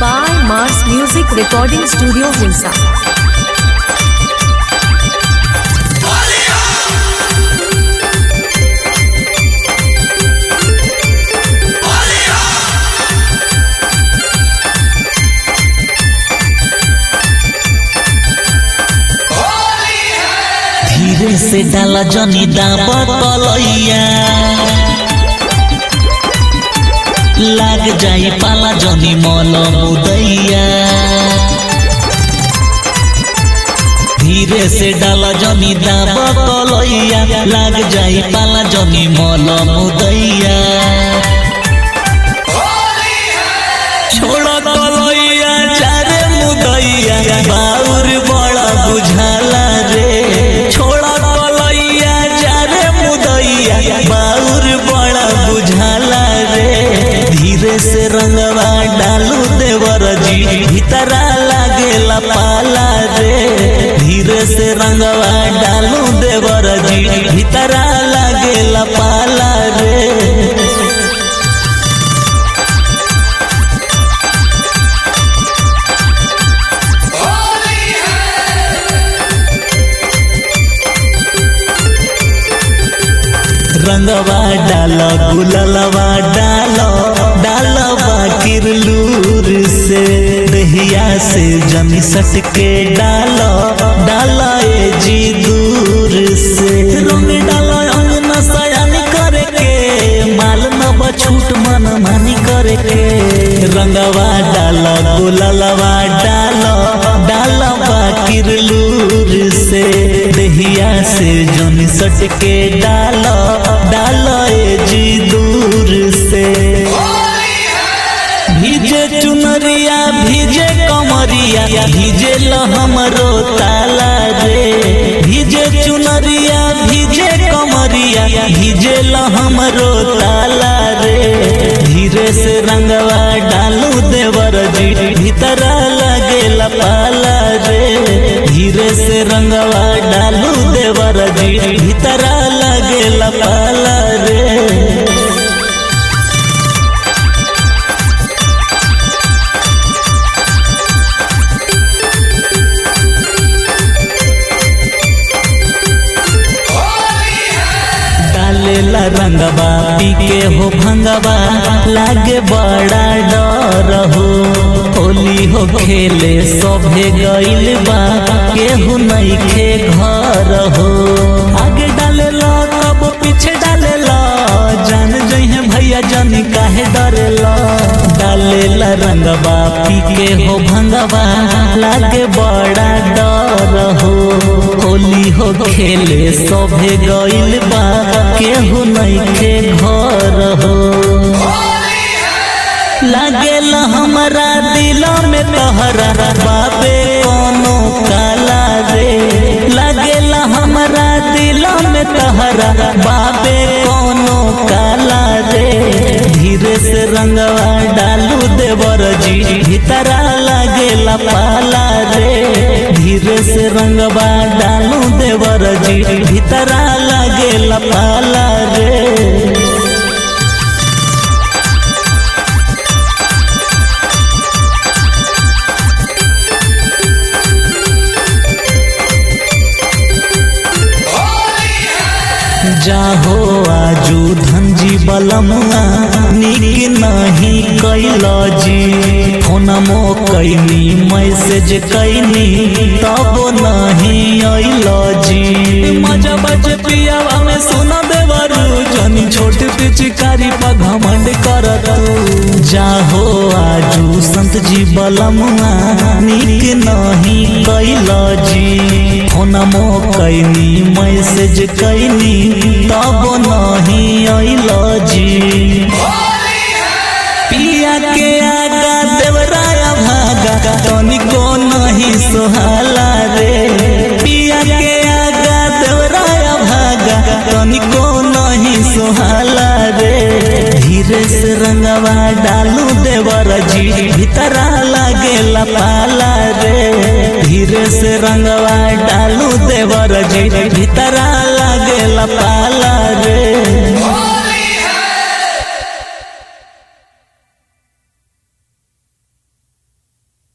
by Mars Music Recording Studio Hilsa. धीरे से डाला जनी दाबा कलैया, लाग जाई पाला जनी मल मुदैया। धीरे से डाला जनी दाबा कलैया, लाग जाई पाला जनी मल मुदैया। छोड़ा कलैया चारे मुदैया, बाउर बड़ा बुझाला रे। छोड़ा कलैया चारे मुदैया, बाउर बड़ा बुझाला रे। धीरे से रंगवा डालू देवर जी, भीतरा लागेला पाला रे। धीरे से रंगवा डालू देवर जी, भीतरा लागेला पाला रे। रंगवा डालो गुललवा डालो, डालवा किरलूर से। दहिया से जमी सट के डालो, डाला ए जी दूर से। रंग डालो अंग नशयान करे के, माल न बछूट मन मानी करे के। रंगवा डालो गुललवा डालो, डालवा किरलूर से। दहिया से जमी सट के डालो, डालो ए जी दूर से। भीजे चुनरिया भीजे कमरिया, भीजे हमरो ताला रे। भीजे चुनरिया भीजे कमरिया, भीजे हमरो ताला रे। धीरे से रंगवा डालू देवर जी, भीतरा लागेला पाला रे। धीरे से रंगवा डालू देवर जी, भीतरा लागेला पाला रे। डालेला रंगवा पी के हो भंगवा, लागे बड़ा डर हो। होली हो खेले सभे गइल बा, केहू नइखे घर हो। आगे डालेला कब पीछे डालेला, जान जइहे भैया जानी काहे डरेला। डालेला रंगवा पी के हो भंगवा, लागे बड़ा डर हो। होली हो खेले सभे गइल बा, केहू नइखे घर हो। लागेला हमरा दिल में तहरा, बाबे कोनो काला रे। लागेला हमरा दिल में तहरा, बाबे कोनो काला रे। धीरे से रंगवा डालू देवर जी, भीतरा लागेला पाला रे। धीरे से रंगवा डालू देवर जी, भीतरा लागेला पाला रे। जाहो आजू धनजी बलमुआ, निक नहीं कैल जी। फोनमो कैनी मैसेज कैनी, तब नहीं अइल जी। मजा बज पियावा में सुना देवरू, जनी छोट पिचकारी पर घमंड करतू। जाहो आजू संत जी बलमुआ, निक नहीं कैल जी। फोनमो कैनी मैसेज कैनी, तब नहीं अइल जी। पिया के आगा देवराया भागा, तनिको नहीं सोहाला रे। पिया के आगा देवराया भागा, तनिको नहीं सोहाला रे। धीरे से रंगवा डालू देवर जी, भीतरा लागेला पाला रे। धीरे से रंगवा डालू देवर जी, भीतरा लागेला पाला रे।